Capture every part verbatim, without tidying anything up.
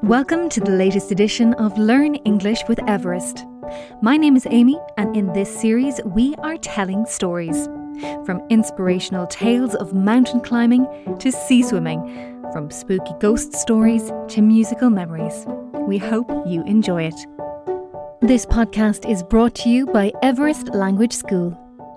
Welcome to the latest edition of Learn English with Everest. My name is Amy, and in this series we are telling stories. From inspirational tales of mountain climbing to sea swimming, from spooky ghost stories to musical memories. We hope you enjoy it. This podcast is brought to you by Everest Language School.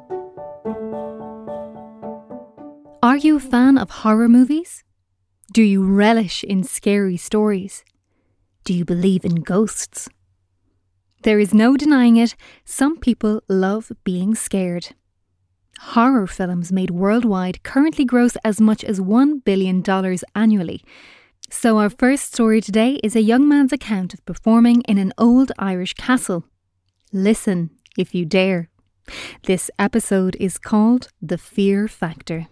Are you a fan of horror movies? Do you relish in scary stories? Do you believe in ghosts? There is no denying it, some people love being scared. Horror films made worldwide currently gross as much as one billion dollars annually. So our first story today is a young man's account of performing in an old Irish castle. Listen, if you dare. This episode is called The Fear Factor.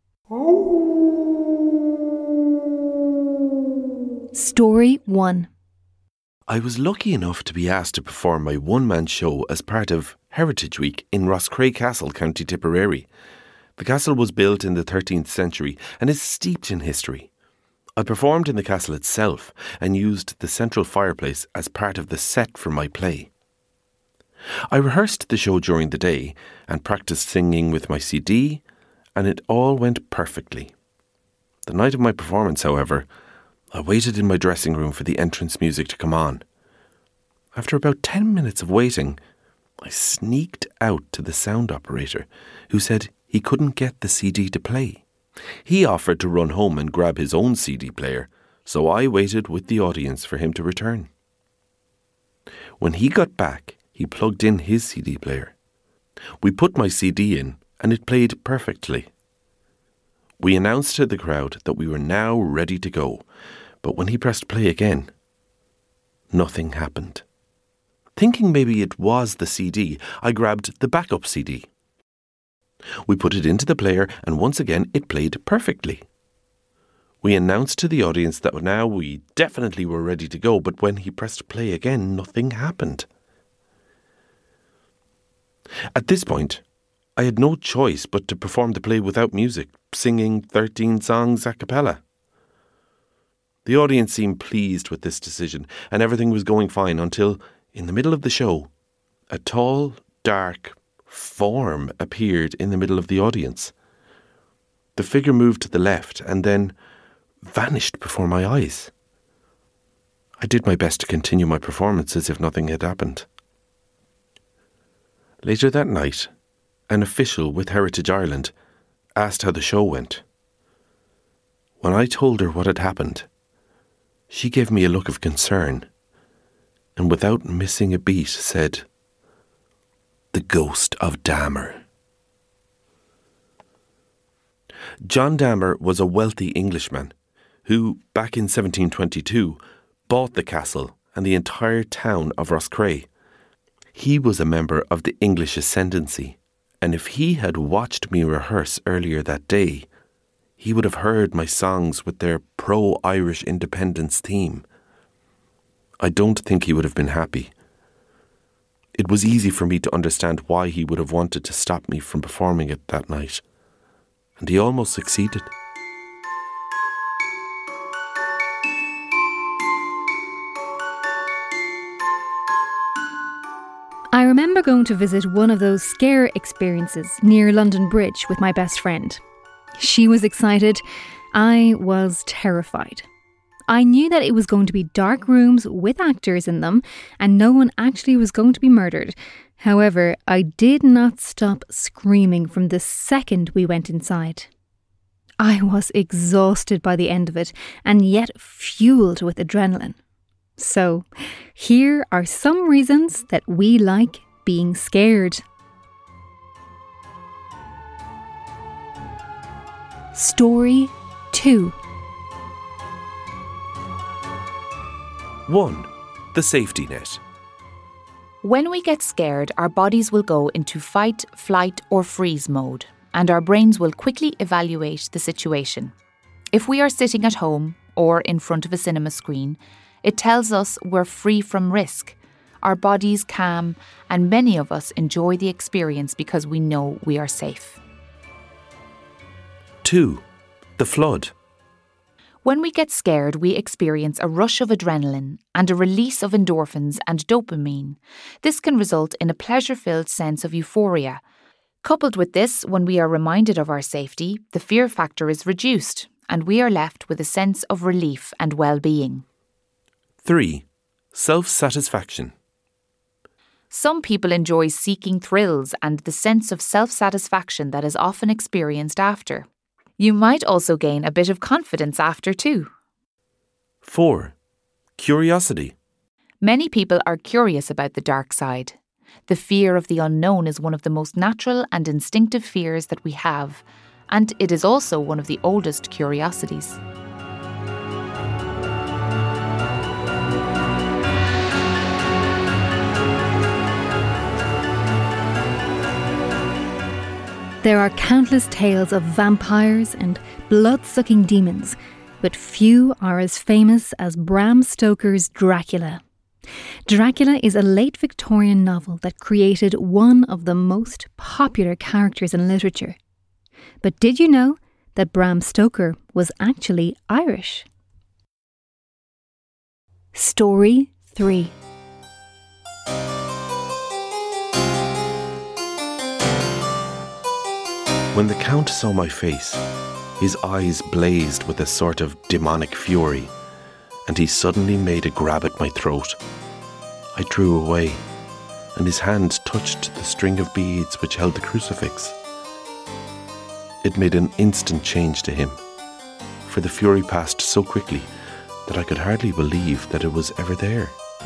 Story one. I was lucky enough to be asked to perform my one-man show as part of Heritage Week in Roscrea Castle, County Tipperary. The castle was built in the thirteenth century and is steeped in history. I performed in the castle itself and used the central fireplace as part of the set for my play. I rehearsed the show during the day and practiced singing with my C D, and it all went perfectly. The night of my performance, however, I waited in my dressing room for the entrance music to come on. After about ten minutes of waiting, I sneaked out to the sound operator, who said he couldn't get the C D to play. He offered to run home and grab his own C D player, so I waited with the audience for him to return. When he got back, he plugged in his C D player. We put my C D in, and it played perfectly. We announced to the crowd that we were now ready to go, but when he pressed play again, nothing happened. Thinking maybe it was the C D, I grabbed the backup C D. We put it into the player, and once again it played perfectly. We announced to the audience that now we definitely were ready to go, but when he pressed play again, nothing happened. At this point, I had no choice but to perform the play without music, singing thirteen songs a cappella. The audience seemed pleased with this decision, and everything was going fine until, in the middle of the show, a tall, dark form appeared in the middle of the audience. The figure moved to the left and then vanished before my eyes. I did my best to continue my performance as if nothing had happened. Later that night, an official with Heritage Ireland asked how the show went. When I told her what had happened, she gave me a look of concern and without missing a beat said, "The ghost of Damer." John Damer was a wealthy Englishman who, back in seventeen twenty-two, bought the castle and the entire town of Roscrea. He was a member of the English Ascendancy, and if he had watched me rehearse earlier that day, he would have heard my songs with their pro-Irish independence theme. I don't think he would have been happy. It was easy for me to understand why he would have wanted to stop me from performing it that night, and he almost succeeded. I remember going to visit one of those scare experiences near London Bridge with my best friend. She was excited. I was terrified. I knew that it was going to be dark rooms with actors in them and no one actually was going to be murdered. However, I did not stop screaming from the second we went inside. I was exhausted by the end of it and yet fueled with adrenaline. So, here are some reasons that we like being scared. Story two. one. The safety net. When we get scared, our bodies will go into fight, flight or freeze mode, and our brains will quickly evaluate the situation. If we are sitting at home or in front of a cinema screen, it tells us we're free from risk. Our bodies calm, and many of us enjoy the experience because we know we are safe. two. The flood. When we get scared, we experience a rush of adrenaline and a release of endorphins and dopamine. This can result in a pleasure-filled sense of euphoria. Coupled with this, when we are reminded of our safety, the fear factor is reduced and we are left with a sense of relief and well-being. three. Self-satisfaction. Some people enjoy seeking thrills and the sense of self-satisfaction that is often experienced after. You might also gain a bit of confidence after too. four. Curiosity. Many people are curious about the dark side. The fear of the unknown is one of the most natural and instinctive fears that we have, and it is also one of the oldest curiosities. There are countless tales of vampires and blood-sucking demons, but few are as famous as Bram Stoker's Dracula. Dracula is a late Victorian novel that created one of the most popular characters in literature. But did you know that Bram Stoker was actually Irish? Story three. When the Count saw my face, his eyes blazed with a sort of demonic fury, and he suddenly made a grab at my throat. I drew away, and his hand touched the string of beads which held the crucifix. It made an instant change to him, for the fury passed so quickly that I could hardly believe that it was ever there.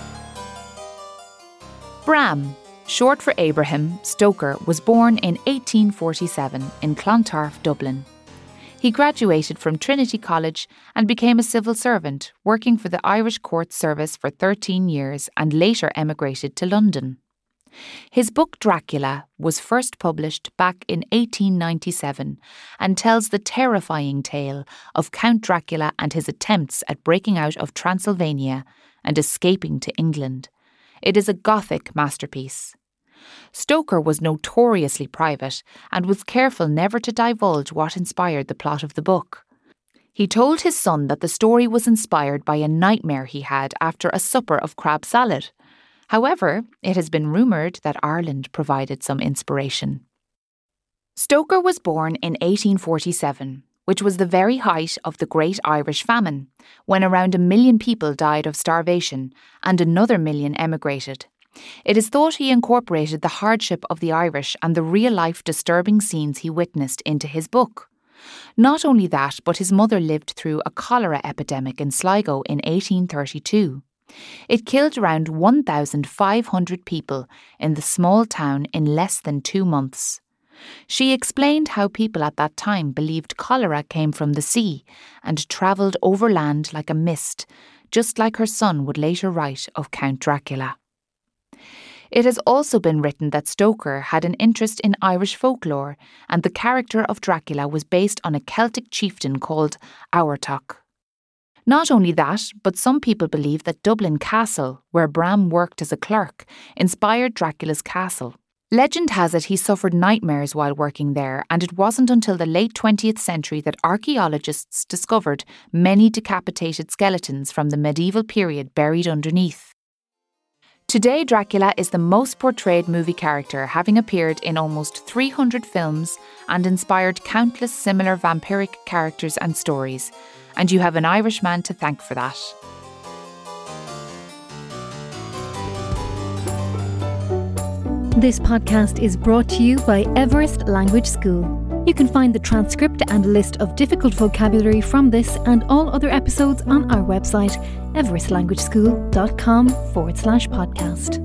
Bram, short for Abraham Stoker, was born in eighteen forty-seven in Clontarf, Dublin. He graduated from Trinity College and became a civil servant, working for the Irish Court Service for thirteen years and later emigrated to London. His book Dracula was first published back in eighteen ninety-seven and tells the terrifying tale of Count Dracula and his attempts at breaking out of Transylvania and escaping to England. It is a Gothic masterpiece. Stoker was notoriously private and was careful never to divulge what inspired the plot of the book. He told his son that the story was inspired by a nightmare he had after a supper of crab salad. However, it has been rumoured that Ireland provided some inspiration. Stoker was born in eighteen forty-seven, which was the very height of the Great Irish Famine, when around a million people died of starvation and another million emigrated. It is thought he incorporated the hardship of the Irish and the real-life disturbing scenes he witnessed into his book. Not only that, but his mother lived through a cholera epidemic in Sligo in eighteen thirty-two. It killed around one thousand five hundred people in the small town in less than two months. She explained how people at that time believed cholera came from the sea and travelled overland like a mist, just like her son would later write of Count Dracula. It has also been written that Stoker had an interest in Irish folklore, and the character of Dracula was based on a Celtic chieftain called Aurtach. Not only that, but some people believe that Dublin Castle, where Bram worked as a clerk, inspired Dracula's castle. Legend has it he suffered nightmares while working there, and it wasn't until the late twentieth century that archaeologists discovered many decapitated skeletons from the medieval period buried underneath. Today, Dracula is the most portrayed movie character, having appeared in almost three hundred films and inspired countless similar vampiric characters and stories, and you have an Irishman to thank for that. This podcast is brought to you by Everest Language School. You can find the transcript and list of difficult vocabulary from this and all other episodes on our website, everest language school dot com forward slash podcast.